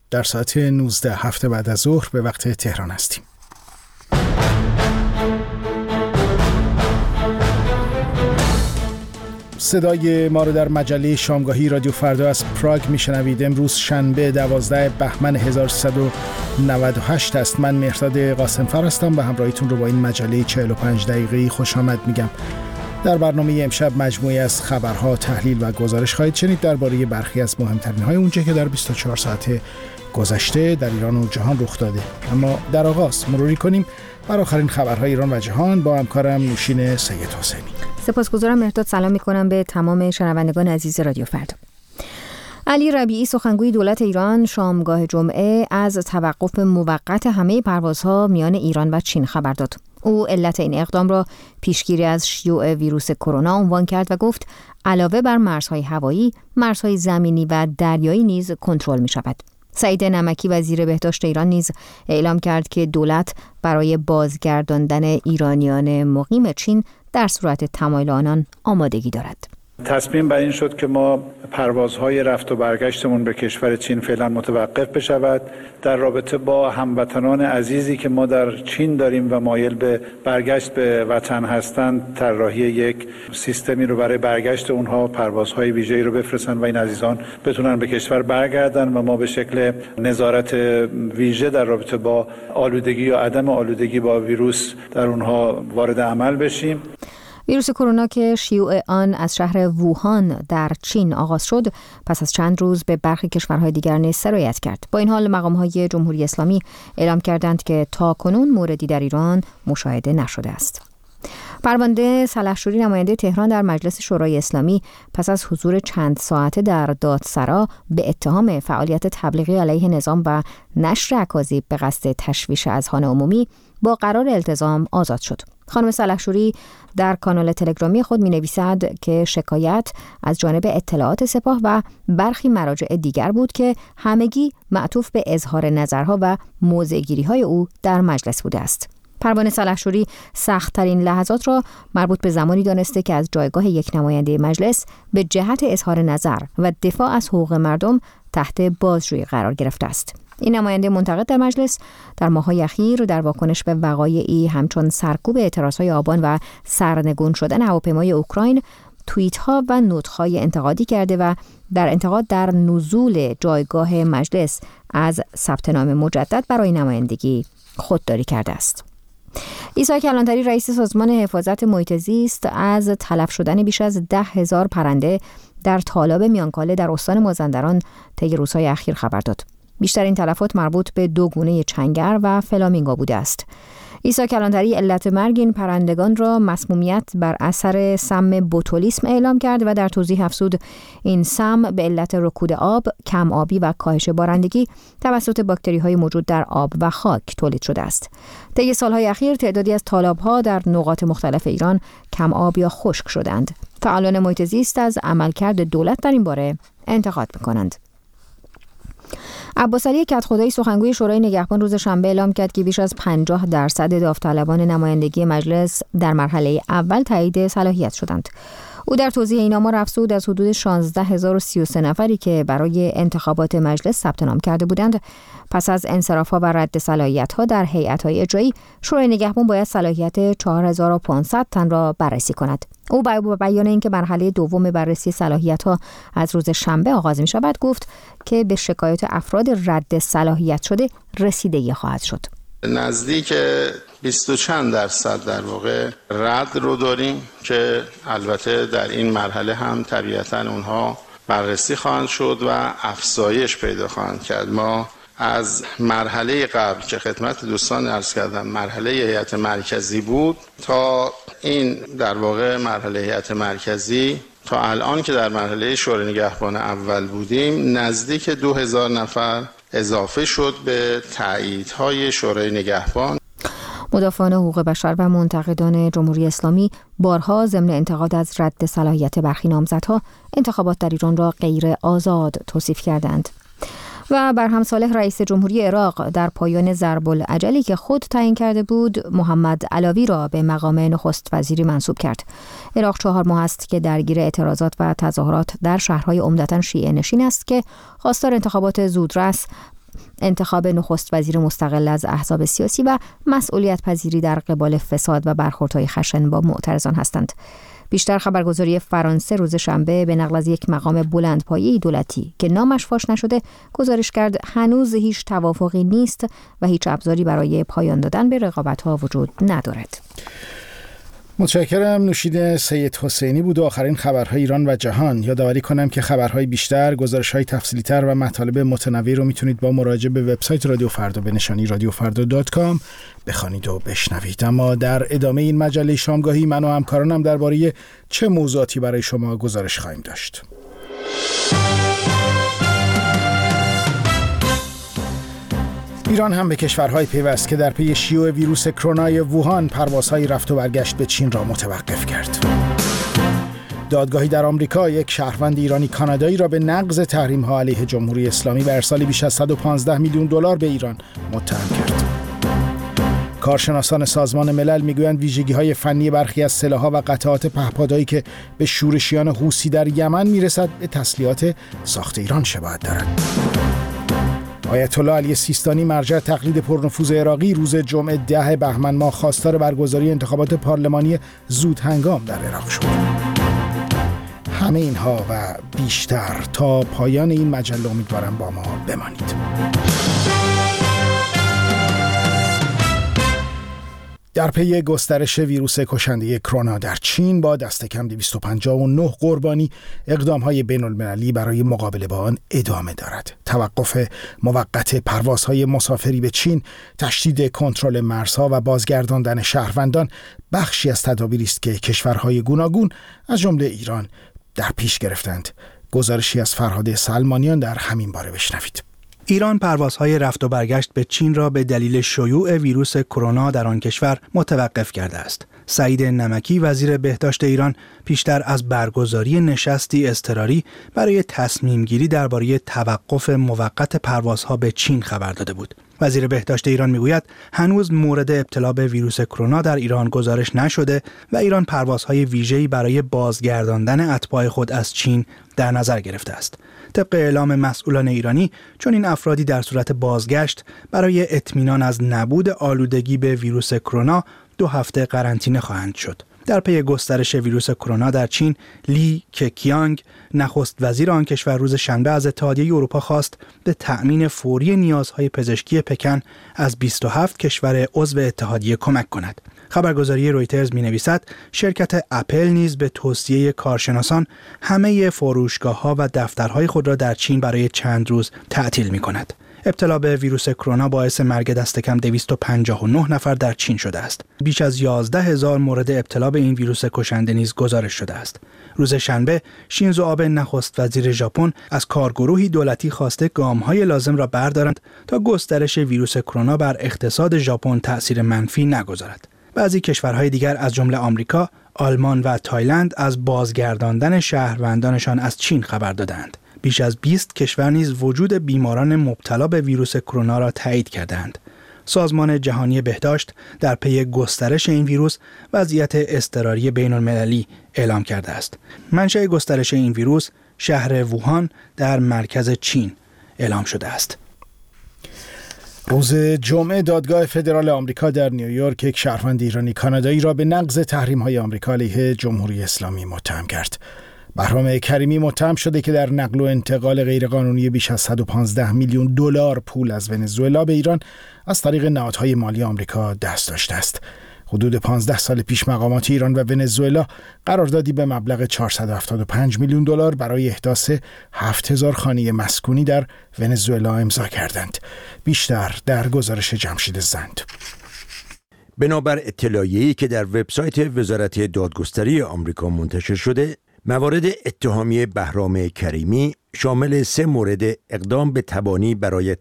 در ساعت 19:07 بعد از ظهر به وقت تهران هستیم. صدای ما رو در مجله شامگاهی رادیو فردا از پراگ میشنوید. امروز شنبه 12 بهمن 1398 است. من مهرداد قاسمفر هستم و همراهیتون رو با این مجله 45 دقیقه‌ای خوش آمد میگم. در برنامه امشب مجموعی از خبرها، تحلیل و گزارش خواهید شنید درباره برخی از مهمترین های اونچه که در 24 ساعت گذشته در ایران و جهان رخ داده. اما در آغاز مروری کنیم بر آخرین خبرهای ایران و جهان با همکارم نوشین سید حسینی. سپاسگزارم مهرداد. سلام میکنم به تمام شنوندگان عزیز رادیو فردا. علی ربیعی سخنگوی دولت ایران شامگاه جمعه از توقف موقت همه پروازها میان ایران و چین خبر داد. او علت این اقدام را پیشگیری از شیوع ویروس کرونا عنوان کرد و گفت علاوه بر مرزهای هوایی، مرزهای زمینی و دریایی نیز کنترل می شود. سعید نمکی وزیر بهداشت ایران نیز اعلام کرد که دولت برای بازگرداندن ایرانیان مقیم چین در صورت تمایل آنان آمادگی دارد. تصمیم بر این شد که ما پروازهای رفت و برگشتمون به کشور چین فعلا متوقف بشود. در رابطه با هموطنان عزیزی که ما در چین داریم و مایل به برگشت به وطن هستند، طراحی یک سیستمی رو برای برگشت اونها، پروازهای ویژه‌ای رو بفرستن و این عزیزان بتونن به کشور برگردن و ما به شکل نظارت ویژه در رابطه با آلودگی یا عدم آلودگی با ویروس در اونها وارد عمل بشیم. ویروس کرونا که شیوع آن از شهر ووهان در چین آغاز شد، پس از چند روز به برخی کشورهای دیگر نیز سرایت کرد. با این حال مقام‌های جمهوری اسلامی اعلام کردند که تاکنون موردی در ایران مشاهده نشده است. پرونده سلحشوری نماینده تهران در مجلس شورای اسلامی پس از حضور چند ساعته در دادسرا به اتهام فعالیت تبلیغی علیه نظام و نشر اکاذیب به قصد تشویش اذهان عمومی با قرار التزام آزاد شد. خانم سلحشوری در کانال تلگرامی خود می‌نویسد که شکایت از جانب اطلاعات سپاه و برخی مراجع دیگر بود که همگی معطوف به اظهار نظرها و موضع‌گیری‌های او در مجلس بوده است. پروانه سلحشوری سخت‌ترین لحظات را مربوط به زمانی دانسته که از جایگاه یک نماینده مجلس به جهت اظهار نظر و دفاع از حقوق مردم تحت بازجویی قرار گرفته است. این نماینده منتقد در مجلس در ماه‌های اخیر در واکنش به وقایعی همچون سرکوب اعتراض‌های آبان و سرنگون شدن هواپیمای اوکراین توییت‌ها و نطق‌های انتقادی کرده و در انتقاد در نزول جایگاه مجلس از ثبت نام مجدد برای نمایندگی خودداری کرده است. عیسی کلانتری رئیس سازمان حفاظت محیط زیست از تلف شدن بیش از 10,000 پرنده در تالاب میانکاله در استان مازندران طی روزهای اخیر خبر داد. بیشترین تلفات مربوط به 2 گونه چنگر و فلامینگو بوده است. عیسی کلانتری علت مرگ این پرندگان را مسمومیت بر اثر سم بوتولیسم اعلام کرد و در توضیح افزود این سم به علت رکود آب، کم آبی و کاهش بارندگی توسط باکتری‌های موجود در آب و خاک تولید شده است. طی سال‌های اخیر تعدادی از تالاب‌ها در نقاط مختلف ایران کم آب یا خشک شدند. فعالان محیط زیست از عملکرد دولت در این باره انتقاد می‌کنند. عباس علی کدخدایی سخنگوی شورای نگهبان روز شنبه اعلام کرد که بیش از 50% داوطلبان نمایندگی مجلس در مرحله اول تایید صلاحیت شدند. او در توضیح این آمار افزود از حدود 16,033 نفری که برای انتخابات مجلس ثبت نام کرده بودند، پس از انصراف‌ها و رد صلاحیت‌ها در هیئت‌های اجرایی، شورای نگهبان باید صلاحیت 4,500 تن را بررسی کند. او با بیان اینکه مرحله دوم بررسی صلاحیت‌ها از روز شنبه آغاز می‌شود، گفت که به شکایات افراد رد صلاحیت شده رسیدگی خواهد شد. نزدیک 20 چند درصد در واقع رد رو داریم که البته در این مرحله هم طبیعتاً اونها بررسی خواهند شد و افزایش پیدا خواهند کرد. ما از مرحله قبل که خدمت دوستان عرض کردم مرحله هیئت مرکزی بود تا این در واقع مرحله هیئت مرکزی تا الان که در مرحله شورای نگهبان اول بودیم نزدیک 2000 نفر اضافه شد به تاییدهای شورای نگهبان. مدافعان حقوق بشر و منتقدان جمهوری اسلامی بارها ضمن انتقاد از رد صلاحیت برخی نامزدها انتخابات در ایران را غیر آزاد توصیف کردند. و برهم صالح رئیس جمهوری عراق در پایان ضرب العجلی که خود تعیین کرده بود محمد علاوی را به مقام نخست وزیری منصوب کرد. عراق 4 ماه است که درگیر اعتراضات و تظاهرات در شهرهای عمدتاً شیعه نشین است که خواستار انتخابات زودرس انتخاب نخست وزیر مستقل از احزاب سیاسی و مسئولیت پذیری در قبال فساد و برخوردهای خشن با معترضان هستند. بیشتر خبرگزاری فرانسه روز شنبه به نقل از یک مقام بلندپایه‌ای دولتی که نامش فاش نشده گزارش کرد هنوز هیچ توافقی نیست و هیچ ابزاری برای پایان دادن به رقابت‌ها وجود ندارد. متشکرم. نوشین سید حسینی بود و آخرین خبرهای ایران و جهان. یادآوری کنم که خبرهای بیشتر، گزارش‌های تفصیلی‌تر و مطالب متنوعی رو میتونید با مراجعه به وبسایت رادیو فردا به نشانی radiofarda.com بخوانید و بشنوید. اما در ادامه این مجله شامگاهی من و همکارانم درباره چه موضوعاتی برای شما گزارش خواهیم داشت. ایران هم به کشورهای پیوست که در پی شیوع ویروس کرونای ووهان پروازهای رفت و برگشت به چین را متوقف کرد. دادگاهی در آمریکا یک شهروند ایرانی کانادایی را به نقض تحریم‌ها علیه جمهوری اسلامی و ارسال بیش از 115 میلیون دلار به ایران متهم کرد. کارشناسان سازمان ملل میگویند ویژگی‌های فنی برخی از سلاح‌ها و قطعات پهپادایی که به شورشیان حوثی در یمن میرسد به تسلیحات ساخت ایران شباهت دارد. آیت الله علی سیستانی مرجع تقلید پرنفوذ عراقی روز جمعه 10 بهمن ماه خواستار برگزاری انتخابات پارلمانی زود هنگام در عراق شد. همه اینها و بیشتر تا پایان این مجله امیدوارم با ما بمانید. در پی گسترش ویروس کشنده کرونا در چین با دست کم 259 قربانی، اقدام‌های بین‌المللی برای مقابله با آن ادامه دارد. توقف موقت پروازهای مسافری به چین، تشدید کنترل مرزها و بازگرداندن شهروندان بخشی از تدابیری است که کشورهای گوناگون از جمله ایران در پیش گرفتند. گزارشی از فرهاد سلمانیان در همین باره بشنوید. ایران پروازهای رفت و برگشت به چین را به دلیل شیوع ویروس کرونا در آن کشور متوقف کرده است. سعید نمکی وزیر بهداشت ایران پیشتر از برگزاری نشستی اضطراری برای تصمیم گیری درباره توقف موقت پروازها به چین خبر داده بود. وزیر بهداشت ایران میگوید هنوز مورد ابتلا به ویروس کرونا در ایران گزارش نشده و ایران پروازهای ویژه‌ای برای بازگرداندن اتباع خود از چین در نظر گرفته است. طبق اعلام مسئولان ایرانی، چون این افرادی در صورت بازگشت برای اطمینان از نبود آلودگی به ویروس کرونا 2 هفته قرنطینه خواهند شد. در پی گسترش ویروس کرونا در چین، لی ککیانگ نخست وزیر آن کشور روز شنبه از اتحادیه اروپا خواست به تأمین فوری نیازهای پزشکی پکن از 27 کشور عضو اتحادیه کمک کند. خبرگزاری رویترز می‌نویسد شرکت اپل نیز به توصیه کارشناسان همه فروشگاه‌ها و دفترهای خود را در چین برای چند روز تعطیل می‌کند. ابتلا به ویروس کرونا باعث مرگ دست کم 259 نفر در چین شده است. بیش از 11,000 مورد ابتلا به این ویروس کشنده نیز گزارش شده است. روز شنبه شینزو آبه نخست وزیر ژاپن از کارگروهی دولتی خواسته گام‌های لازم را بردارند تا گسترش ویروس کرونا بر اقتصاد ژاپن تأثیر منفی نگذارد. بعضی کشورهای دیگر از جمله آمریکا، آلمان و تایلند از بازگرداندن شهروندانشان از چین خبر دادند. بیش از 20 کشور نیز وجود بیماران مبتلا به ویروس کرونا را تایید کردند. سازمان جهانی بهداشت در پی گسترش این ویروس وضعیت اضطراری بین‌المللی اعلام کرده است. منشأ گسترش این ویروس شهر ووهان در مرکز چین اعلام شده است. روز جمعه دادگاه فدرال آمریکا در نیویورک یک شهروند ایرانی کانادایی را به نقض تحریم‌های آمریکا علیه جمهوری اسلامی متهم کرد. بهرام کریمی متهم شده که در نقل و انتقال غیرقانونی بیش از 115 میلیون دلار پول از ونزوئلا به ایران از طریق نهادهای مالی آمریکا دست داشته است. حدود 15 سال پیش مقامات ایران و ونزوئلا قراردادی به مبلغ 475 میلیون دلار برای احداث 7000 خانه مسکونی در ونزوئلا امضا کردند. بیشتر در گزارش جمشید زند. بنابر اطلاعیه‌ای که در وبسایت وزارت دادگستری آمریکا منتشر شده، موارد اتهامی بهرام کریمی شامل 3 مورد اقدام به تبانی برای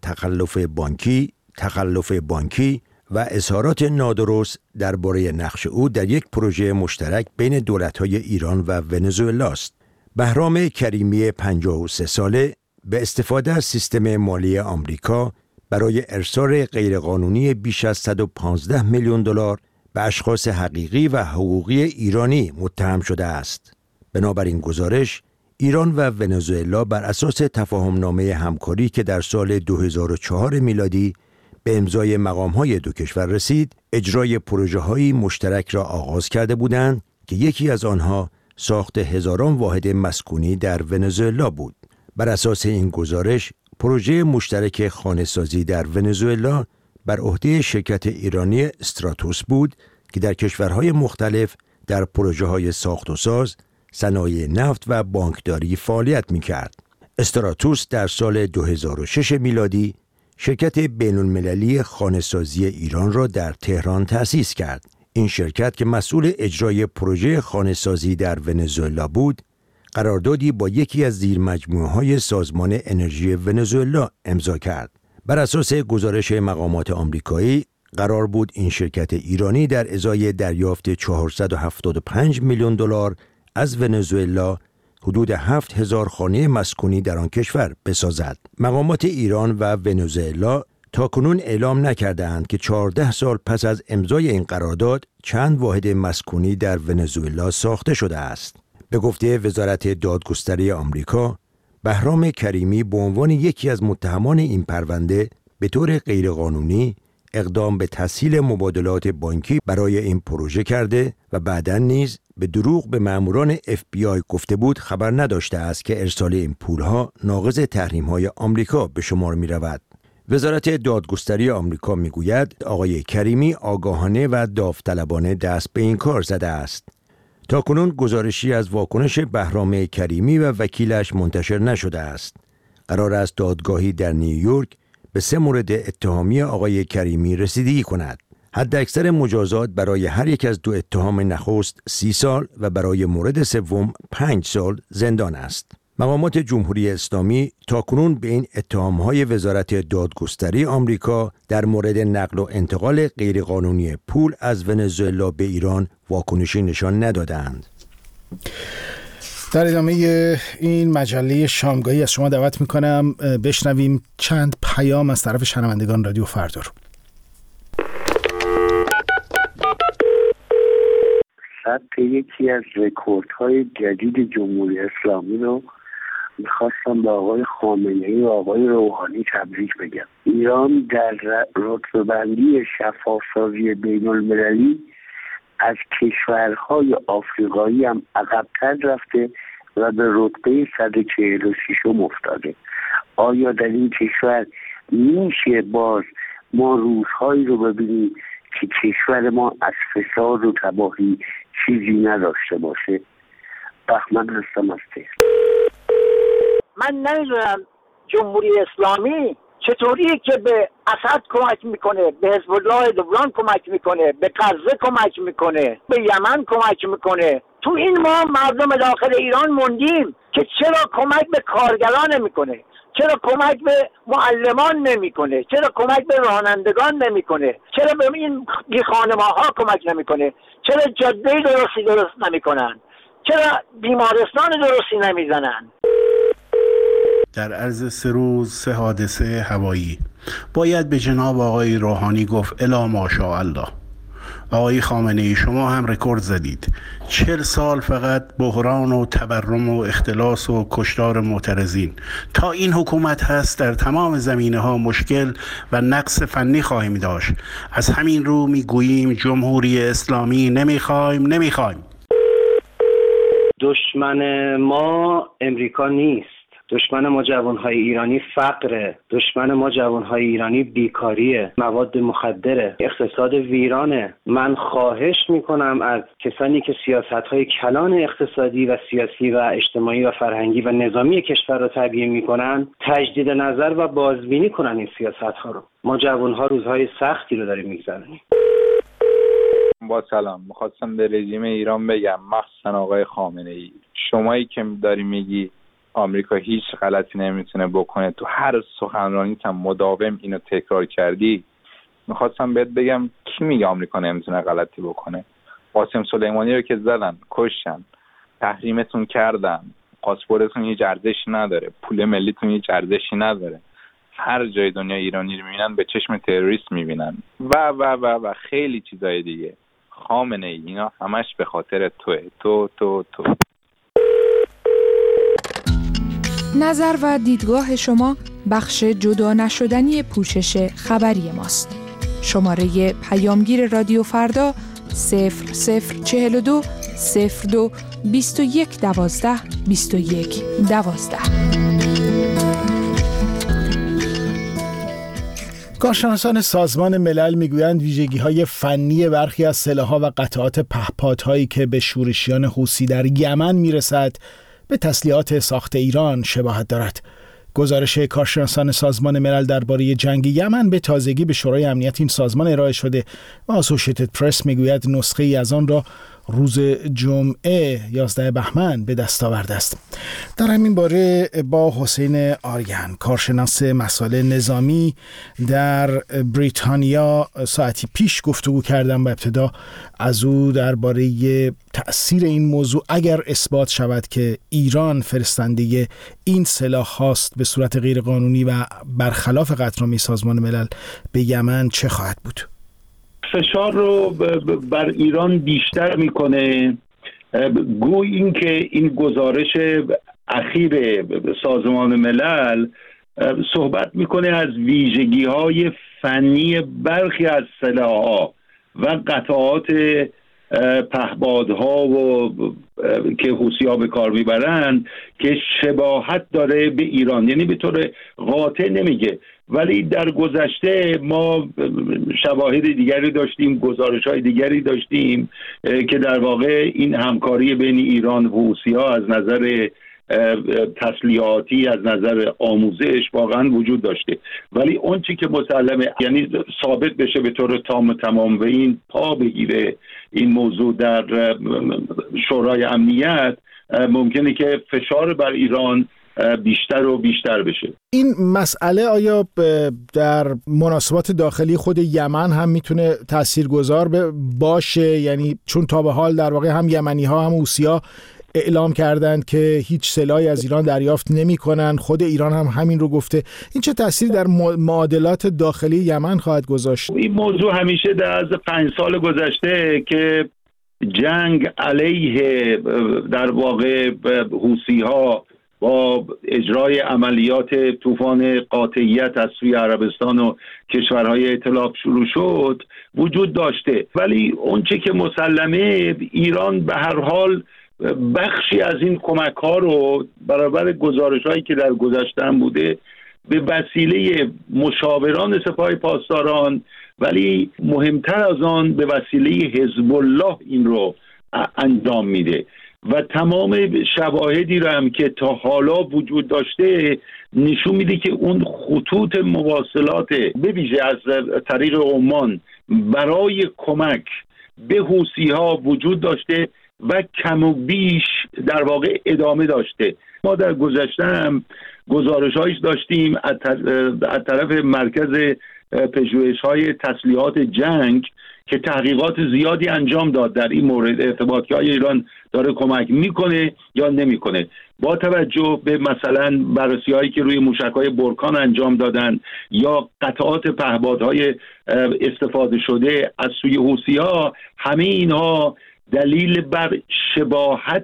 تخلف بانکی و اظهارات نادرست درباره نقش او در یک پروژه مشترک بین دولت‌های ایران و ونزوئلا است. بهرام کریمی 53 ساله به استفاده از سیستم مالی آمریکا برای ارسال غیرقانونی بیش از 115 میلیون دلار به اشخاص حقیقی و حقوقی ایرانی متهم شده است. بنابراین گزارش ایران و ونزوئلا بر اساس تفاهمنامه همکاری که در سال 2004 میلادی به امضای مقام‌های دو کشور رسید، اجرای پروژه‌های مشترک را آغاز کرده بودند که یکی از آنها ساخت هزاران واحد مسکونی در ونزوئلا بود. بر اساس این گزارش، پروژه مشترک خانه‌سازی در ونزوئلا بر عهده شرکت ایرانی استراتوس بود که در کشورهای مختلف در پروژه‌های ساخت و ساز، صنایع نفت و بانکداری فعالیت می‌کرد. استراتوس در سال 2006 میلادی شرکت بین‌المللی خانه‌سازی ایران را در تهران تأسیس کرد. این شرکت که مسئول اجرای پروژه خانه‌سازی در ونزوئلا بود، قراردادی با یکی از زیرمجموعه‌های سازمان انرژی ونزوئلا امضا کرد. بر اساس گزارش مقامات آمریکایی، قرار بود این شرکت ایرانی در ازای دریافت 475 میلیون دلار از ونزوئلا حدود 7000 خانه مسکونی در آن کشور بسازد. مقامات ایران و ونزوئلا تاکنون اعلام نکردند که 14 سال پس از امضای این قرارداد چند واحد مسکونی در ونزوئلا ساخته شده است. به گفته وزارت دادگستری آمریکا، بهرام کریمی به عنوان یکی از متهمان این پرونده به طور غیرقانونی اقدام به تسهیل مبادلات بانکی برای این پروژه کرده و بعداً نیز به دروغ به ماموران FBI گفته بود خبر نداشته است که ارسال این پولها ناقض تحریم‌های آمریکا به شمار می‌رود. وزارت دادگستری آمریکا می‌گوید آقای کریمی آگاهانه و داوطلبانه دست به این کار زده است. تاکنون گزارشی از واکنش بهرام کریمی و وکیلش منتشر نشده است. قرار است دادگاهی در نیویورک به 3 مورد اتهامی آقای کریمی رسیدگی کند. حداکثر مجازات برای هر یک از 2 اتهام نخست 30 سال و برای مورد سوم 5 سال زندان است. مقامات جمهوری اسلامی تاکنون به این اتهام‌های وزارت دادگستری آمریکا در مورد نقل و انتقال غیرقانونی پول از ونزوئلا به ایران واکنشی نشان ندادند. در ادامه این مجله شامگاهی از شما دعوت میکنم بشنویم چند پیام از طرف شنوندگان رادیو فردا رو. ثبت یکی از رکوردهای جدید جمهوری اسلامی رو میخواستم به آقای خامنه‌ای و آقای روحانی تبریک بگم. ایران در رتبه‌بندی شفاف‌سازی بین‌المللی از کشورهای آفریقایی هم عقب‌تر رفته و به رتبه 146 افتاده. آیا در این کشور میشه باز ما روزهایی رو ببینیم که کشور ما از فساد و تباهی چیزی نداشته باشه؟ بهمن هستم از تهران. من نمیدونم جمهوری اسلامی چطوریه که به اسد کمک میکنه، به حزب الله لبنان کمک میکنه، به غزه کمک میکنه، به یمن کمک میکنه. تو این ما مردم داخل ایران موندیم که چرا کمک به کارگران نمیکنه، چرا کمک به معلمان نمیکنه، چرا کمک به رانندگان نمیکنه، چرا به این خانم‌ها کمک نمیکنه، چرا جاده درست نمیکنن، چرا بیمارستان درستی نمیزنن. در عرض 3 روز 3 حادثه هوایی باید به جناب آقای روحانی گفت الا ماشاءالله. آقای خامنه‌ای شما هم رکورد زدید. 40 سال فقط بحران و تورم و اختلاس و کشتار معترضین. تا این حکومت هست در تمام زمینه‌ها مشکل و نقص فنی خواهیم داشت. از همین رو میگوییم جمهوری اسلامی نمیخوایم. دشمن ما امریکا نیست. دشمن ما جوانهای ایرانی فقره، دشمن ما جوانهای ایرانی بیکاریه، مواد مخدره، اقتصاد ویرانه. من خواهش میکنم از کسانی که سیاستهای کلان اقتصادی و سیاسی و اجتماعی و فرهنگی و نظامی کشور رو تبیین میکنن تجدید نظر و بازبینی کنن این سیاستها رو. ما جوانها روزهای سختی رو داریم میگذرونیم. با سلام، میخواستم به رژیم ایران بگم، مخصوصا آقای خامنه‌ای، شمایی که داری میگی آمریکا هیچ غلطی نمیتونه بکنه، تو هر سخنرانیت هم مداوم اینو تکرار کردی. میخواستم بهت بگم کی میگه آمریکا نمیتونه غلطی بکنه؟ قاسم سلیمانی رو که زدن، کشتن، تحریمتون کردن، پاسپورتتون هیچ ارزشی نداره، پول ملیتون هیچ ارزشی نداره. هر جای دنیا ایرانی رو میبینن به چشم تروریست میبینن و خیلی چیزای دیگه. خامنه‌ای اینا همش به خاطر توه. تو نظر و دیدگاه شما بخش جدا نشدنی پوشش خبری ماست. شماره پیامگیر رادیو فردا 0042 02 21 12 21 12. کارشناسان سازمان ملل میگویند ویژگی‌های فنی برخی از سلاح‌ها و قطعات پهپادهایی که به شورشیان حوثی در یمن میرسد به تسلیحات ساخت ایران شباهت دارد. گزارش کارشناسان سازمان ملل درباره جنگ یمن به تازگی به شورای امنیت این سازمان ارائه شده و اسوشیتد پرس میگوید نسخه ای از آن را روز جمعه 11 بهمن به دست آورده است. در همین باره با حسین آریان، کارشناس مسائل نظامی در بریتانیا، ساعتی پیش گفتگو کردم و ابتدا از او درباره تأثیر این موضوع اگر اثبات شود که ایران فرستنده این سلاح هاست به صورت غیر قانونی و برخلاف قطعنامه سازمان ملل به یمن چه خواهد بود؟ فشار رو بر ایران بیشتر میکنه. گویا اینکه این گزارش اخیر سازمان ملل صحبت میکنه از ویژگی‌های فنی برخی از سلاح‌ها و قطعات پهپادها و که حوثی‌ها به کار میبرن که شباهت داره به ایران، یعنی به طور قاطع نمیگه، ولی در گذشته ما شواهد دیگری داشتیم، گزارش‌های دیگری داشتیم که در واقع این همکاری بین ایران و حوثی‌ها از نظر تسلیحاتی، از نظر آموزش واقعا وجود داشته، ولی اون چی که مسلمه، یعنی ثابت بشه به طور تام و تمام و این پا بگیره این موضوع در شورای امنیت، ممکنه که فشار بر ایران بیشتر و بیشتر بشه. این مسئله آیا در مناسبات داخلی خود یمن هم میتونه تاثیرگذار باشه؟ یعنی چون تا به حال در واقع هم یمنی ها هم حوثی‌ها اعلام کردند که هیچ سلاحی از ایران دریافت نمی‌کنن، خود ایران هم همین رو گفته، این چه تأثیری در معادلات داخلی یمن خواهد گذاشت؟ این موضوع همیشه در 5 سال گذشته که جنگ علیه در واقع حوثی‌ها با اجرای عملیات طوفان قاطعیت از سوی عربستان و کشورهای ائتلاف شروع شد وجود داشته، ولی اونچه که مسلمه ایران به هر حال بخشی از این کمک ها رو برابر گزارش هایی که در گذشته هم بوده به وسیله مشاوران سپاه پاسداران، ولی مهمتر از آن به وسیله حزب الله این رو انجام میده و تمام شواهدی رو هم که تا حالا وجود داشته نشون میده که اون خطوط مواصلات به ویژه از طریق عمان برای کمک به حوثی‌ها وجود داشته و کم و بیش در واقع ادامه داشته. ما در گذشته هم گزارش‌هایش داشتیم از طرف مرکز پژوهش‌های تسلیحات جنگ که تحقیقات زیادی انجام داد در این مورد، ارتباط که ایران داره کمک میکنه یا نمیکنه، با توجه به مثلا بررسی‌هایی که روی موشک‌های برکان انجام دادن یا قطعات پهپادهای استفاده شده از سوی حوثی‌ها، همه اینها دلیل بر شباهت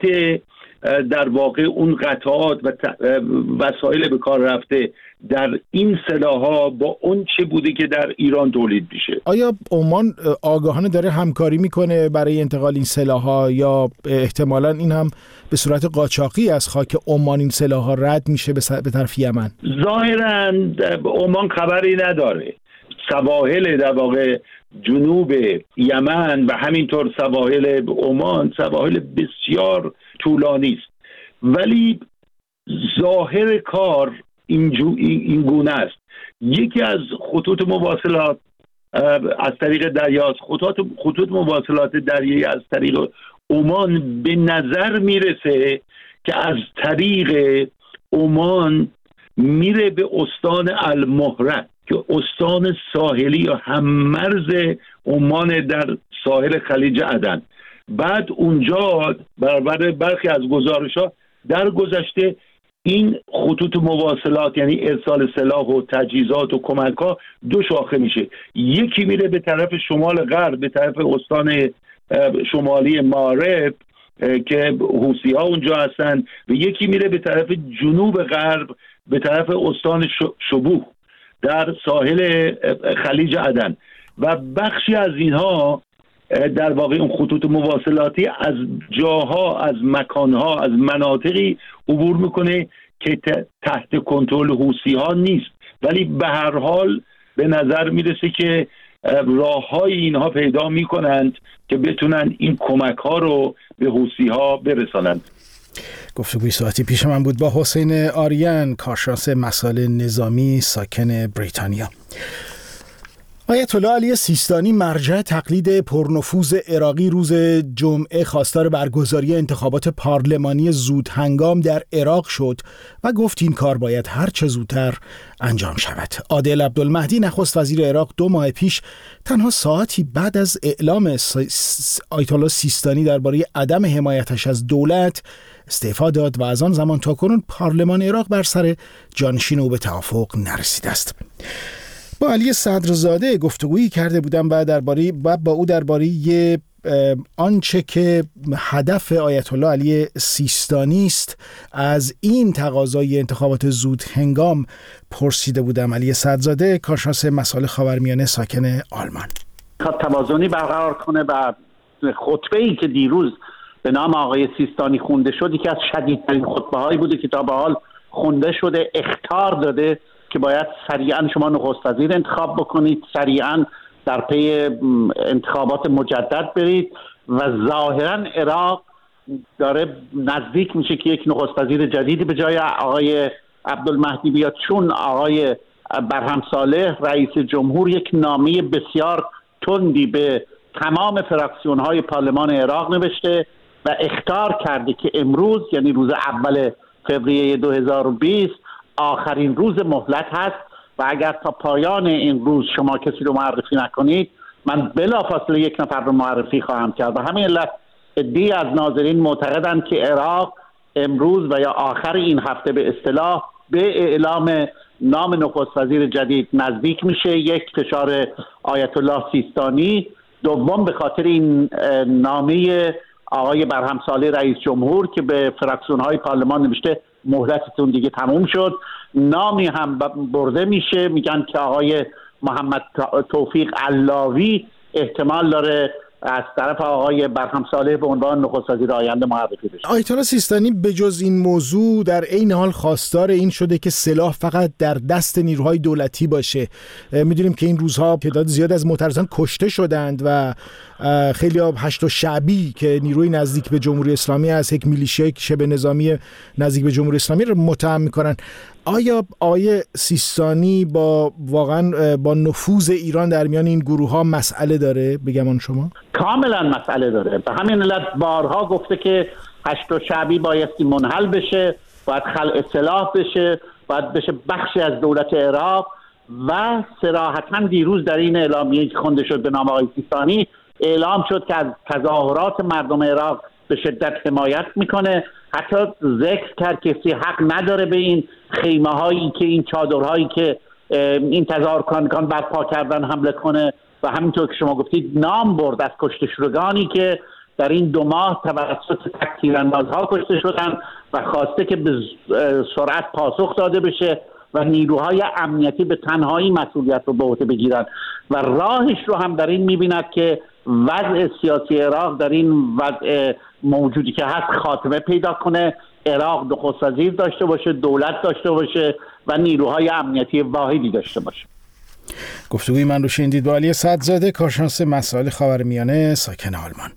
در واقع اون قطعات و وسایل به کار رفته در این سلاح‌ها با اون چه بوده که در ایران تولید میشه. آیا عمان آگاهانه داره همکاری میکنه برای انتقال این سلاح‌ها یا احتمالاً این هم به صورت قاچاقی از خاک عمان این سلاح‌ها رد میشه به طرف یمن؟ ظاهراً عمان خبری نداره. سواحل در واقع جنوب یمن و همینطور سواحل عمان سواحل بسیار طولانی است، ولی ظاهر کار این گونه است. یکی از خطوط مواصلات از طریق دریاست، خطوط مواصلات دریایی از طریق عمان به نظر میرسه که از طریق عمان میره به استان المهره که استان ساحلی یا هممرز عمان در ساحل خلیج عدن. بعد اونجا برابر برخی از گزارش‌ها در گذشته این خطوط مواصلات یعنی ارسال سلاح و تجهیزات و کمک‌ها دو شاخه میشه، یکی میره به طرف شمال غرب به طرف استان شمالی معارف که حوثی ها اونجا هستن و یکی میره به طرف جنوب غرب به طرف استان شبوه در ساحل خلیج عدن و بخشی از اینها در واقع اون خطوط مواصلاتی از جاها، از مکانها، از مناطقی عبور میکنه که تحت کنترل حوثی ها نیست، ولی به هر حال به نظر میرسه که راههای اینها پیدا میکنند که بتونن این کمک ها رو به حوثی ها برسانند. گفتگوی ساعتی پیش من بود با حسین آریان، کارشناس مسائل نظامی ساکن بریتانیا. آیت الله علی سیستانی مرجع تقلید پرنفوذ عراقی روز جمعه خواستار برگزاری انتخابات پارلمانی زود هنگام در عراق شد و گفت این کار باید هر چه زودتر انجام شود. عادل عبدالمهدی نخست وزیر عراق 2 ماه پیش تنها ساعتی بعد از اعلام آیت الله سیستانی درباره عدم حمایتش از دولت استعفا داد و از آن زمان تا کنون پارلمان عراق بر سر جانشین او به توافق نرسیده است. با علی صدرزاده گفتگویی کرده بودم و با او درباره آنچه که هدف آیت الله علی سیستانی است از این تقاضای انتخابات زود هنگام پرسیده بودم. علی صدرزاده، کارشناس مسائل خاورمیانه ساکن آلمان. توازنی برقرار کنه و خطبه‌ای که دیروز به نام آقای سیستانی خونده شد یکی از شدیدترین خطبه‌هایی بوده که تا به حال خونده شده. اخطار داده که باید سریعا شما نخست وزیر انتخاب بکنید، سریعا در پی انتخابات مجدد برید و ظاهرا عراق داره نزدیک میشه که یک نخست وزیر جدیدی به جای آقای عبدالمهدی بیاد، چون آقای برهم صالح رئیس جمهور یک نامه بسیار تندی به تمام فراکسیون‌های پارلمان عراق نوشته و اخطار کرده که امروز یعنی روز اول فوریه 2020 آخرین روز مهلت هست و اگر تا پایان این روز شما کسی رو معرفی نکنید من بلافاصله یک نفر رو معرفی خواهم کرد. و همین علت عده‌ای از ناظرین معتقدند که عراق امروز و یا آخر این هفته به اصطلاح به اعلام نام نخست وزیر جدید نزدیک میشه. یک، فشار آیت الله سیستانی، دوم به خاطر این نامه آقای برهم صالح رئیس جمهور که به فراکسیون‌های پارلمان نوشته مهلتتون دیگه تموم شد. نامی هم برده میشه، میگن که آقای محمد توفیق علاوی احتمال داره از طرف آقای برهم صالح به عنوان نخست وزیر آینده معرفی بشه. آیت الله سیستانی به جز این موضوع در عین حال خواستار این شده که سلاح فقط در دست نیروهای دولتی باشه. میدونیم که این روزها تعداد زیاد از معترضان کشته شدند و خیلی هشت شعبی که نیروی نزدیک به جمهوری اسلامی از یک میلیشیای شبه نظامی نزدیک به جمهوری اسلامی رو متهم میکنن. آیا آقای سیستانی واقعا با نفوذ ایران در میان این گروه ها مسئله داره؟ بگمان شما کاملا مسئله داره. به همین علت بارها گفته که هشت شعبی بایستی منحل بشه، باید خلع سلاح بشه، باید بشه بخشی از دولت عراق و صراحتا دیروز در این اعلامیه که خونده شد به نام آقای سیستانی اعلام شد که از تظاهرات مردم عراق به شدت حمایت میکنه. حتی ذکر کرد که کسی حق نداره به این خیمه هایی که این چادرهایی که این تظاهرکنندگان برپا کردن حمله کنه و همینطور که شما گفتید نام برد از کشته شدگانی که در این 2 ماه توسط تکتیراندازها کشته شدن و خواسته که به سرعت پاسخ داده بشه و نیروهای امنیتی به تنهایی مسئولیت رو به عهده بگیرن و راهش رو هم در این می‌بیند که وضع سیاسی عراق در این وضع موجودی که هست خاتمه پیدا کنه، عراق نخست وزیر داشته باشه، دولت داشته باشه و نیروهای امنیتی واحدی داشته باشه. گفتگوی من رو شنیدید با علی صدرزاده، کارشناس مسائل خاورمیانه ساکن آلمان.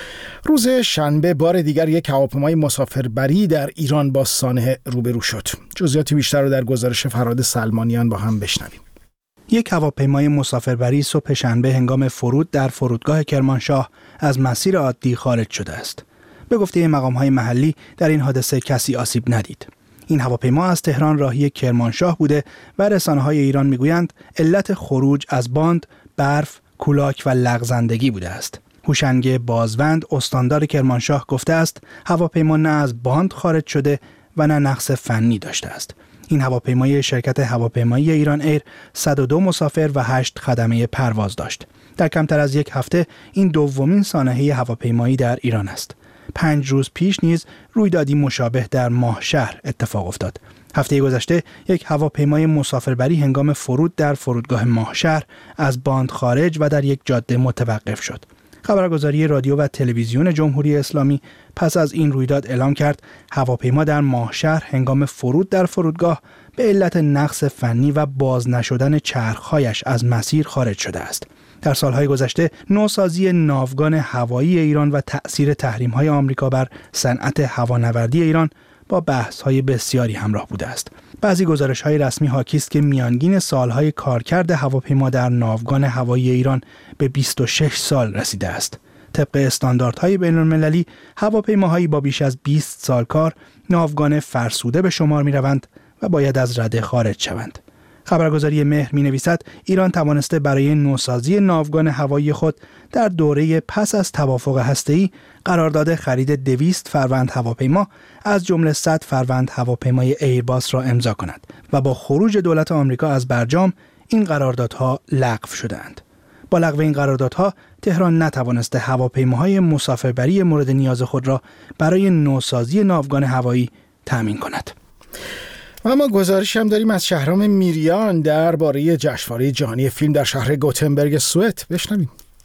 روز شنبه بار دیگر یک هواپیمای مسافربری در ایران با سانحه روبرو شد. جزئیات بیشتر رو در گزارش فرهاد سلمانیان با هم بشنویم. یک هواپیمای مسافربری صبح شنبه هنگام فرود در فرودگاه کرمانشاه از مسیر عادی خارج شده است. به گفته مقام‌های محلی در این حادثه کسی آسیب ندید. این هواپیما از تهران راهی کرمانشاه بوده و رسانه‌های ایران میگویند علت خروج از باند، برف، کولاک و لغزندگی بوده است. هوشنگ بازوند استاندار کرمانشاه گفته است هواپیما نه از باند خارج شده و نه نقص فنی داشته است. این هواپیمای شرکت هواپیمایی ایران ایر 102 مسافر و 8 خدمه پرواز داشت. در کمتر از یک هفته این دومین سانحه هواپیمایی در ایران است. 5 روز پیش نیز رویدادی مشابه در ماهشهر اتفاق افتاد. هفته گذشته یک هواپیمای مسافربری هنگام فرود در فرودگاه ماهشهر از باند خارج و در یک جاده متوقف شد. خبرگزاری رادیو و تلویزیون جمهوری اسلامی پس از این رویداد اعلام کرد هواپیما در ماهشهر هنگام فرود در فرودگاه به علت نقص فنی و باز نشدن چرخهایش از مسیر خارج شده است. در سالهای گذشته نوسازی ناوگان هوایی ایران و تأثیر تحریم‌های آمریکا بر صنعت هوانوردی ایران با بحث‌های بسیاری همراه بوده است. بعضی گزارش‌های رسمی حاکی است که میانگین سالهای کارکرد هواپیما در ناوگان هوایی ایران به 26 سال رسیده است. طبق استانداردهای بین‌المللی هواپیماهایی با بیش از 20 سال کار ناوگان فرسوده به شمار می‌روند و باید از رده خارج شوند. خبرگزاری مهر می‌نویسد ایران توانسته برای نوسازی ناوگان هوایی خود در دوره پس از توافق هسته‌ای قرارداد خرید 200 فروند هواپیما از جمله 100 فروند هواپیمای ایرباس را امضا کند و با خروج دولت آمریکا از برجام این قراردادها لغو شدند. با لغو این قراردادها تهران نتوانسته هواپیماهای مسافربری مورد نیاز خود را برای نوسازی ناوگان هوایی تأمین کند. و اما گزارش هم داریم از شهرام میریان درباره جشنواره جهانی فیلم در شهر گوتنبرگ سوئد. بشنویم.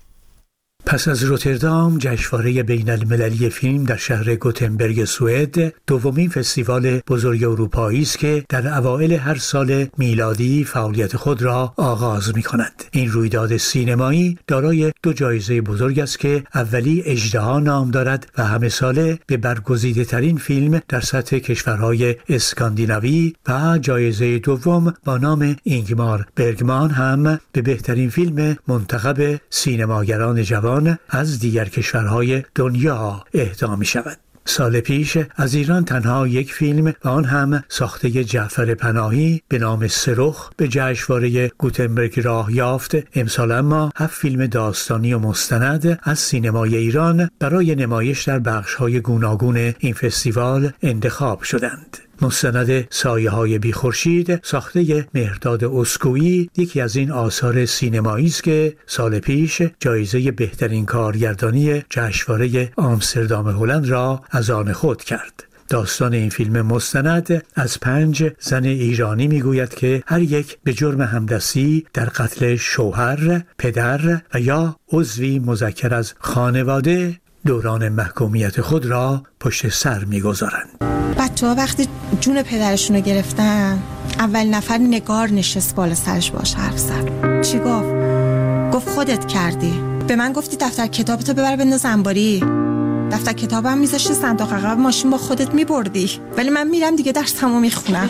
پس از روتردام، جشنواره بین‌المللی فیلم در شهر گوتنبرگ سوئد دومین فستیوال بزرگ اروپایی است که در اوایل هر سال میلادی فعالیت خود را آغاز می‌کند. این رویداد سینمایی دارای 2 جایزه بزرگ است که اولی اژدها نام دارد و همه ساله به برگزیده‌ترین فیلم در سطح کشورهای اسکاندیناوی و جایزه دوم با نام اینگمار برگمان هم به بهترین فیلم منتخب سینماگران جوان از دیگر کشورهای دنیا اهدا می شود. سال پیش از ایران تنها یک فیلم و آن هم ساخته جعفر پناهی به نام سرخ به جشنواره گوتنبرگ راه یافت. امسال اما 7 فیلم داستانی و مستند از سینمای ایران برای نمایش در بخش‌های گوناگون این فستیوال انتخاب شدند. مستند سایه‌های بی خورشید ساخته مهرداد اسکویی یکی از این آثار سینمایی است که سال پیش جایزه بهترین کارگردانی جشنواره آمستردام هلند را از آن خود کرد. داستان این فیلم مستند از 5 زن ایرانی میگوید که هر یک به جرم همدستی در قتل شوهر، پدر و یا عضوی مذکر از خانواده دوران محکومیت خود را پشت سر میگذارند. بچه‌ها وقتی جون پدرشون رو گرفتن اول نفر نگار نشست بالا سرش باش حرف زد. چی گفت خودت کردی. به من گفتی دفتر کتابتو ببر بنداز انباری. دفتر کتابم میذاشتی صندوق عقب ماشین با خودت میبردی. ولی من میرم دیگه درسمو میخونم.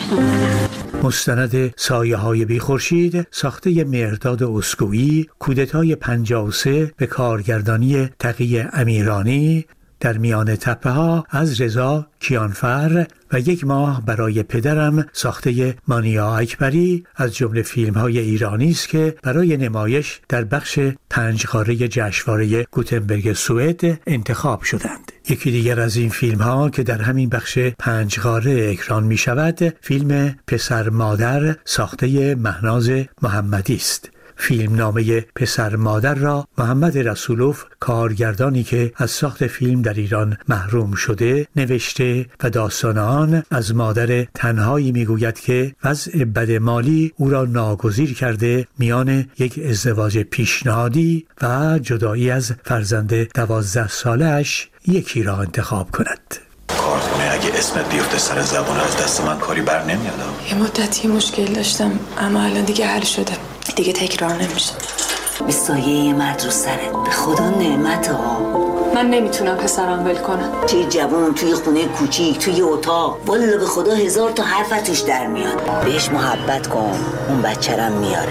مستند سایه‌های بی خورشید ساخته مهرداد اسکویی کودتای 53 به کارگردانی تقی امیرانی در میان تپه ها از رضا کیانفر و 1 ماه برای پدرم ساخته مانیا اکبری از جمله فیلم های ایرانی است که برای نمایش در بخش 5 قاره جشنواره گوتنبرگ سوئد انتخاب شدند. یکی دیگر از این فیلم ها که در همین بخش 5 قاره اکران می شود فیلم پسر مادر ساخته مهناز محمدی است. فیلم نامه پسر مادر را محمد رسولوف کارگردانی که از ساخت فیلم در ایران محروم شده نوشته و داستان آن از مادر تنهایی میگوید که وضع بد مالی او را ناگزیر کرده میان یک ازدواج پیشنهادی و جدایی از فرزند 12 سالش یکی را انتخاب کند. کار کنه اگه اسمت بیفته سر زبان از دست من کاری بر نمیاد. یه مدتی مشکل داشتم اما الان دیگه حل شده. دیگه تکرار نمیشه. به سایه مرد رو سرت به خدا نعمت ها. من نمیتونم پسرم ول کنم. توی جوان توی خونه کوچیک توی اتاق والا به خدا 1000 تا حرف توش در میاد. بهش محبت کن اون بچه‌رم میاره.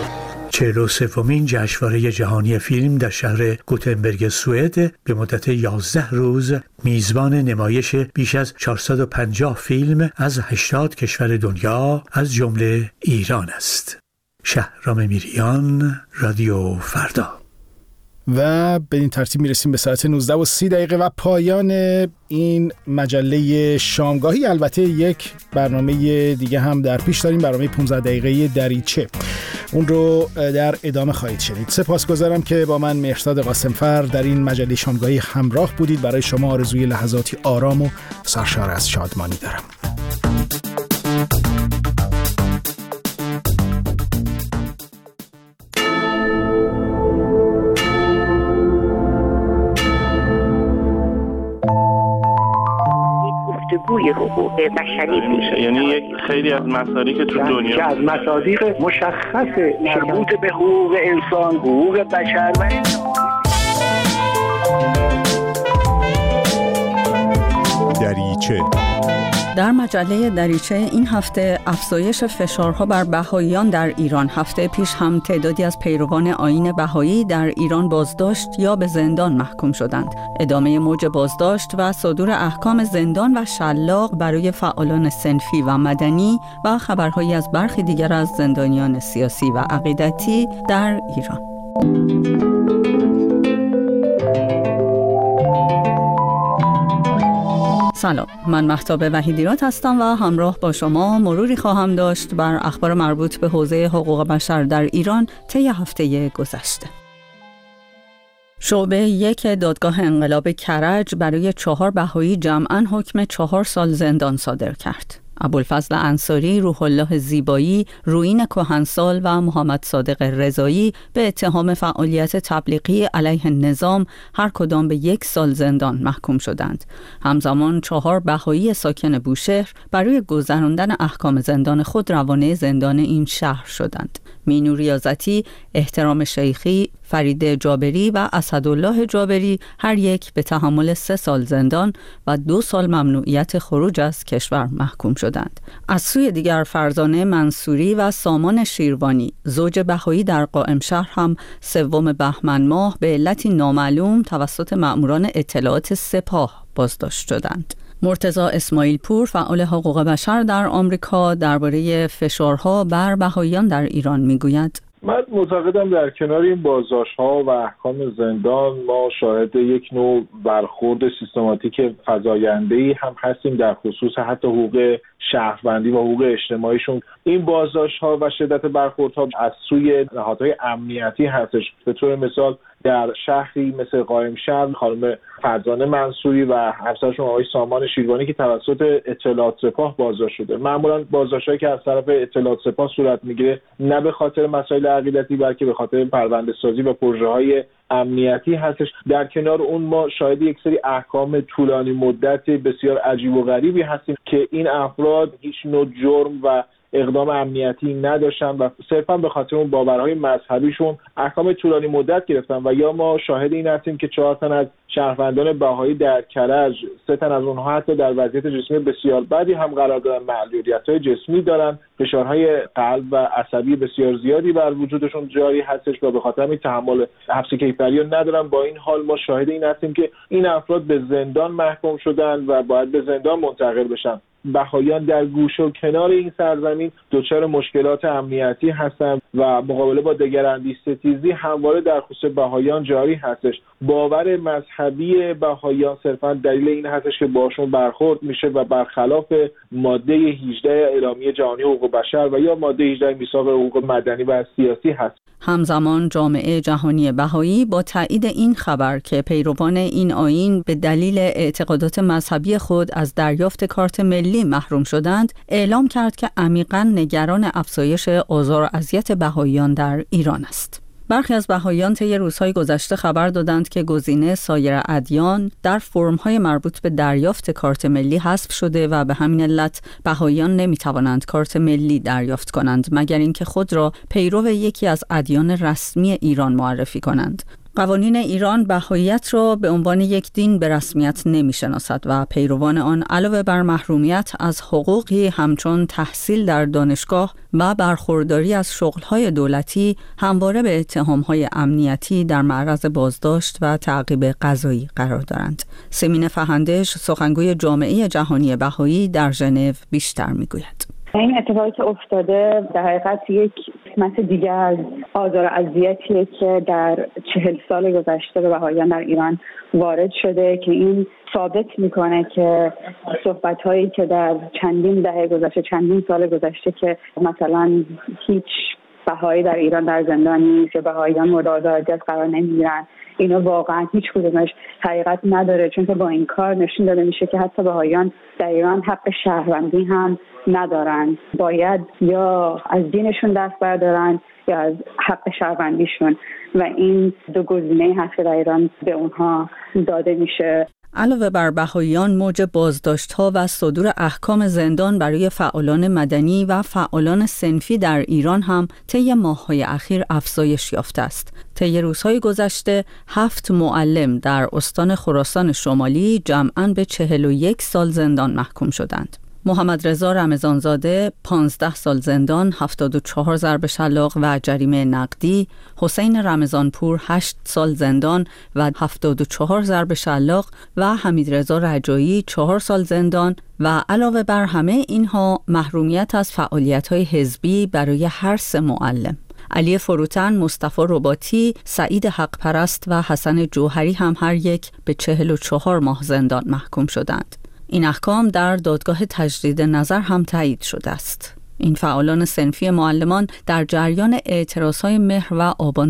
43مین جشنواره جهانی فیلم در شهر گوتنبرگ سوئد به مدت 11 روز میزبان نمایش بیش از 450 فیلم از 80 کشور دنیا از جمله ایران است. شهرام میریان، رادیو فردا. و به این ترتیب میرسیم به ساعت 19:30 و پایان این مجله شامگاهی. البته یک برنامه دیگه هم در پیش داریم، برنامه 15 دقیقه دریچه. اون رو در ادامه خواهید شنید. سپاسگزارم که با من مهرداد قاسمفر در این مجله شامگاهی همراه بودید. برای شما آرزوی لحظاتی آرام و سرشار از شادمانی دارم. گفتگوی حقوق بشری میشه، یعنی یک خیلی از مصادیق تو دنیا که از مصادیق مشخص مربوط به حقوق انسان، حقوق بشر و دریچه. در مجله دریچه این هفته افزایش فشارها بر بهائیان در ایران. هفته پیش هم تعدادی از پیروان آیین بهایی در ایران بازداشت یا به زندان محکوم شدند. ادامه موج بازداشت و صدور احکام زندان و شلاق برای فعالان صنفی و مدنی و خبرهایی از برخی دیگر از زندانیان سیاسی و عقیدتی در ایران. سلام، من مهتاب وحیدیراد هستم و همراه با شما مروری خواهم داشت بر اخبار مربوط به حوزه حقوق بشر در ایران طی هفته گذشته. شعبه 1 دادگاه انقلاب کرج برای 4 بهایی جمعاً حکم 4 سال زندان صادر کرد. ابوالفضل انصاری، روح الله زیبایی، رویین کهنسال و محمد صادق رضایی به اتهام فعالیت تبلیغی علیه نظام هر کدام به 1 سال زندان محکوم شدند. همزمان 4 بهایی ساکن بوشهر برای گذراندن احکام زندان خود روانه زندان این شهر شدند. مینو ریاضتی، احترام شیخی، فرید جابری و اسدالله جابری هر یک به تحمل 3 سال زندان و 2 سال ممنوعیت خروج از کشور محکوم شدند. از سوی دیگر فرزانه منصوری و سامان شیروانی، زوج بهایی در قائم شهر هم 3 بهمن ماه به علتی نامعلوم توسط مأموران اطلاعات سپاه بازداشت شدند. مرتضی اسماعیل پور، فعال حقوق بشر در آمریکا، درباره فشارها بر بهائیان در ایران میگوید: من معتقدم در کنار این بازداشت‌ها و احکام زندان ما شاهد یک نوع برخورد سیستماتیک فزاینده‌ای هم هستیم در خصوص حتی حقوق شهروندی و حقوق اجتماعیشون. این بازداشت‌ها و شدت برخوردها از سوی نهادهای امنیتی هستش. به طور مثال در شهری مثل قائمشهر خانم فرزانه منصوری و همسرشون آقای سامان شیروانی که توسط اطلاعات سپاه بازداشت شده. معمولا بازداشت‌هایی که از طرف اطلاعات سپاه صورت میگیره نه به خاطر مسائل عقیدتی بلکه به خاطر پرونده‌سازی و پروژه‌های امنیتی هستش. در کنار اون ما شاهد یک سری احکام طولانی مدت بسیار عجیب و غریبی هستیم که این افراد هیچ نوع جرم و اقدام امنیتی نداشتن و صرفا به خاطر اون باورهای مذهبیشون احکام طولانی مدت گرفتن. و یا ما شاهد این هستیم که 4 تن از شهروندان بهایی در کرج، 3 تن از اونها حتی در وضعیت جسمی بسیار بدی هم قرار دارن، معلولیت‌های جسمی دارن، فشارهای قلب و عصبی بسیار زیادی بر وجودشون جاری هستش و به خاطر همین تحمل حبس کیفری رو ندارن. با این حال ما شاهد این هستیم که این افراد به زندان محکوم شدن و باید به زندان منتقل بشن. بهائیان در گوشه و کنار این سرزمین دچار مشکلات امنیتی هستند و مقابله با دگراندیش ستیزی همواره در خصوص بهائیان جاری هستش. باور مذهبی بهائیان صرفا دلیل این هستش که باشون برخورد میشه و برخلاف ماده 18 اعلامیه جهانی حقوق بشر و یا ماده 18 میثاق حقوق مدنی و سیاسی هست. همزمان جامعه جهانی بهایی با تایید این خبر که پیروان این آیین به دلیل اعتقادات مذهبی خود از دریافت کارت ملی محروم شدند، اعلام کرد که عمیقاً نگران افزایش آزار و اذیت بهائیان در ایران است. برخی از بهائیان طی روزهای گذشته خبر دادند که گزینه سایر ادیان در فرم‌های مربوط به دریافت کارت ملی حذف شده و به همین علت بهائیان نمی‌توانند کارت ملی دریافت کنند مگر اینکه خود را پیرو یکی از ادیان رسمی ایران معرفی کنند. قوانین ایران بهائیت را به عنوان یک دین به رسمیت نمی‌شناسد و پیروان آن علاوه بر محرومیت از حقوقی همچون تحصیل در دانشگاه و برخورداری از شغل‌های دولتی همواره به اتهام‌های امنیتی در معرض بازداشت و تعقیب قضایی قرار دارند. سمین فهندش، سخنگوی جامعه جهانی بهایی در ژنو بیشتر می‌گوید. این اتفاقی که افتاده در حقیقت یک قسمت دیگر از آزار و اذیتیه که در 40 سال گذشته به بهائیان در ایران وارد شده که این ثابت میکنه که صحبت‌هایی که در چندین دهه گذشته، چندین سال گذشته که مثلا هیچ بهایی در ایران در زندان نیست یا بهاییان مورد آزاردیت قرار نمیگیرن، اینا واقعا هیچ کدومش حقیقت نداره، چون که با این کار نشون داده میشه که حتی بهاییان در ایران حق شهروندی هم ندارن، باید یا از دینشون دست بردارن یا از حق شهروندیشون و این دو گزینه هست که در ایران به اونها داده میشه. علاوه بر بهاییان، موج بازداشت‌ها و صدور احکام زندان برای فعالان مدنی و فعالان صنفی در ایران هم طی ماه‌های اخیر افزایش یافته است. طی روزهای گذشته 7 معلم در استان خراسان شمالی جمعاً به 41 سال زندان محکوم شدند. محمد رضا رمضانزاده 15 سال زندان، 74 ضرب شلاق و جریمه نقدی، حسین رمضانپور 8 سال زندان و 74 ضرب شلاق و حمیدرضا رجایی 4 سال زندان و علاوه بر همه اینها محرومیت از فعالیت‌های حزبی برای هر 3 معلم. علی فروتن، مصطفی رباطی، سعید حقپرست و حسن جوهری هم هر یک به 44 ماه زندان محکوم شدند. این احکام در دادگاه تجدید نظر هم تایید شده است. این فعالان صنفی معلمان در جریان اعتراضهای مهر و آبان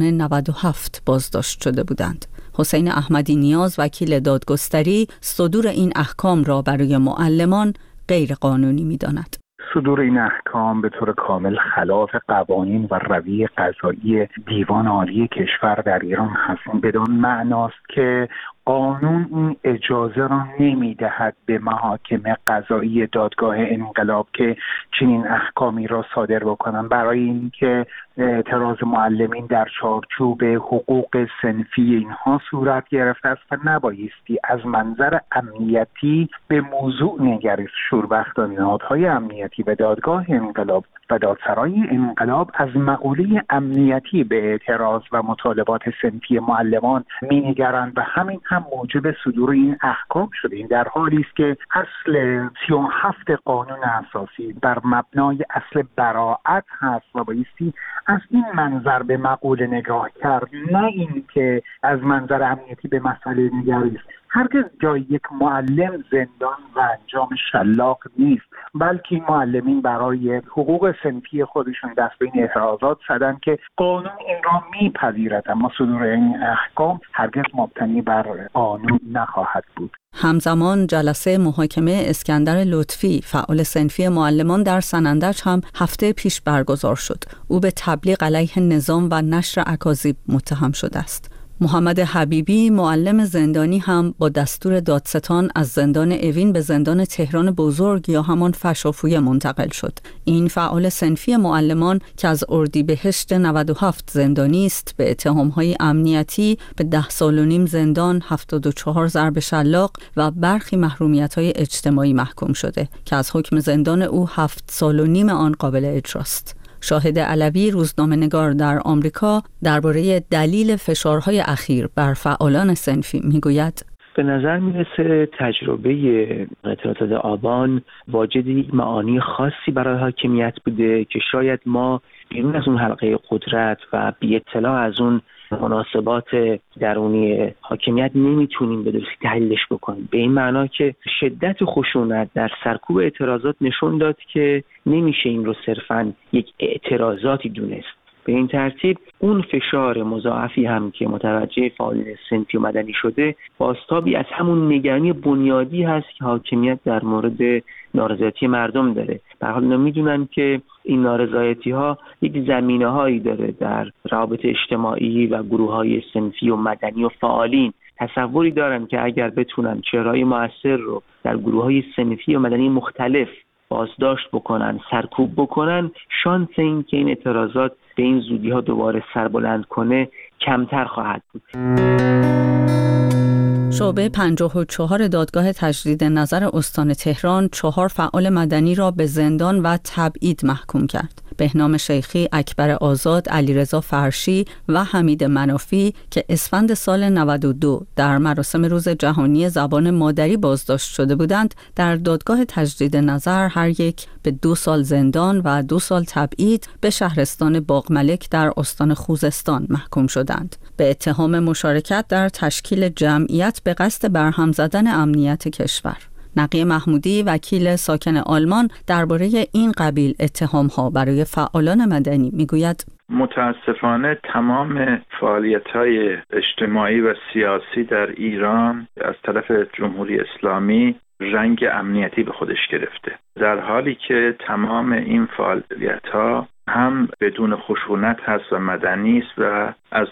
97 بازداشت شده بودند. حسین احمدی نیاز، وکیل دادگستری، صدور این احکام را برای معلمان غیر قانونی می‌داند. صدور این احکام به طور کامل خلاف قوانین و رویه قضایی دیوان عالی کشور در ایران هست. بدان معناست که قانون این اجازه را نمی‌دهد به محاکم قضایی دادگاه انقلاب که چنین احکامی را صادر بکنند، برای اینکه اعتراض معلمین در چارچوب حقوق صنفی اینها صورت گرفته است و نبایستی از منظر امنیتی به موضوع نگریست. شوربختانه نهادهای امنیتی و دادگاه انقلاب و دادسرای انقلاب از مقوله امنیتی به اعتراض و مطالبات صنفی معلمان می‌نگرند و همین هم موجب صدور این احکام شده. این در حالی است که اصل 37 قانون اساسی بر مبنای اصل براءت هست و بایستی از این منظر به مقوله نگاه کرد، نه این که از منظر امنیتی به مسئله نگریست. هرگز جای یک معلم زندان و انجام شلاق نیست، بلکه این معلمین برای حقوق صنفی خودشون دست به این اعتراضات زدن که قانون این را میپذیرد، اما صدور این احکام هرگز مبتنی بر قانون نخواهد بود. همزمان جلسه محاکمه اسکندر لطفی، فعال صنفی معلمان در سنندج هم هفته پیش برگزار شد. او به تبلیغ علیه نظام و نشر اکاذیب متهم شده است. محمد حبیبی، معلم زندانی، هم با دستور دادستان از زندان اوین به زندان تهران بزرگ یا همان فشافویه منتقل شد. این فعال صنفی معلمان که از اردیبهشت 97 زندانی است، به اتهام‌های امنیتی به 10 سال و نیم زندان، 74 ضرب شلاق و برخی محرومیت‌های اجتماعی محکوم شده که از حکم زندان او 7 سال و نیم آن قابل اجراست. شاهد علوی، روزنامه‌نگار در آمریکا، درباره دلیل فشارهای اخیر بر فعالان صنفی میگوید: به نظر میرسه تجربه اعتراضات آبان واجد معانی خاصی برای حاکمیت بوده که شاید ما بیرون از اون حلقه قدرت و بی اطلاع از اون مناسبات درونی حاکمیت نمیتونیم به درستی تحلیلش بکنیم، به این معنا که شدت خشونت در سرکوب اعتراضات نشون داد که نمیشه این رو صرفاً یک اعتراضاتی دونست. به این ترتیب اون فشار مضاعفی هم که متوجه فعالین صنفی و مدنی شده بازتابی از همون نگرانی بنیادی هست که حاکمیت در مورد نارضایتی مردم داره. به حال اینا میدونن که این نارضایتی ها یک زمینه هایی داره در روابط اجتماعی و گروه های صنفی و مدنی و فعالین. تصوری دارن که اگر بتونن چهره‌های مؤثر رو در گروه های صنفی و مدنی مختلف بازداشت بکنن، سرکوب بکنن، شانس این که این اعتراضات به این زودی ها دوباره سربلند کنه کمتر خواهد بود. شعبه 54 دادگاه تجدید نظر استان تهران 4 فعال مدنی را به زندان و تبعید محکوم کرد. بهنام شیخی، اکبر آزاد، علیرضا فرشی و حمید منافی که اسفند سال 92 در مراسم روز جهانی زبان مادری بازداشت شده بودند، در دادگاه تجدید نظر هر یک به 2 سال زندان و 2 سال تبعید به شهرستان باغملک در استان خوزستان محکوم شدند به اتهام مشارکت در تشکیل جمعیت به قصد برهم زدن امنیت کشور. نقی محمودی، وکیل ساکن آلمان، درباره این قبیل اتهام‌ها برای فعالان مدنی میگوید: متاسفانه تمام فعالیت‌های اجتماعی و سیاسی در ایران از طرف جمهوری اسلامی رنگ امنیتی به خودش گرفته، در حالی که تمام این فعالیت‌ها هم بدون خشونت هست و مدنی است و از